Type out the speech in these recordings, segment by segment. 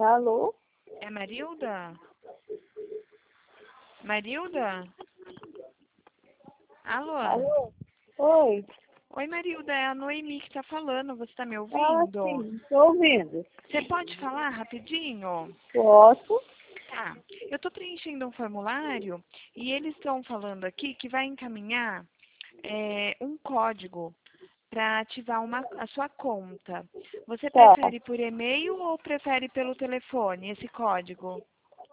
Alô? É Marilda? Marilda? Alô? Alô? Oi. Oi, Marilda, é a Noemi que tá falando. Você tá me Ah, ouvindo? sim, tô ouvindo. Você pode falar rapidinho? Posso? Tá. Eu tô preenchendo um formulário e eles estão falando aqui que vai encaminhar um código para ativar a sua conta. Você Tá. prefere por e-mail ou prefere pelo telefone esse código?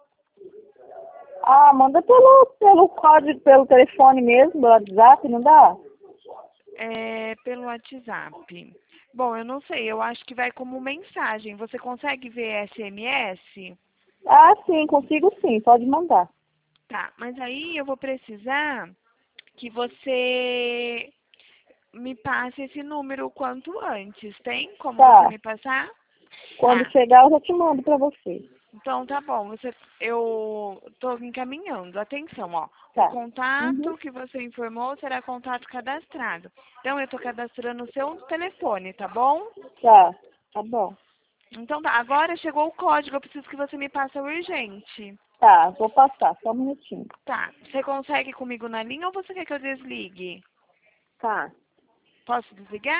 Ah, manda pelo código, pelo telefone mesmo, pelo WhatsApp, não dá? Pelo WhatsApp. Bom, eu não sei, eu acho que vai como mensagem. Você consegue ver SMS? Ah, sim, consigo sim, pode mandar. Tá, mas aí eu vou precisar que você me passe esse número o quanto antes. Tem como você Tá. me passar? Quando Tá, chegar eu já te mando pra você. então tá bom. Eu tô encaminhando. Atenção, ó. O Tá. Uhum. contato que você informou será contato cadastrado. Então eu tô cadastrando o seu telefone, tá bom? Tá. Tá bom. Então tá, agora chegou o código, eu preciso que você me passe urgente. Tá, vou passar, só um minutinho. Tá, você consegue comigo na linha ou você quer que eu desligue? Tá. Posso desligar?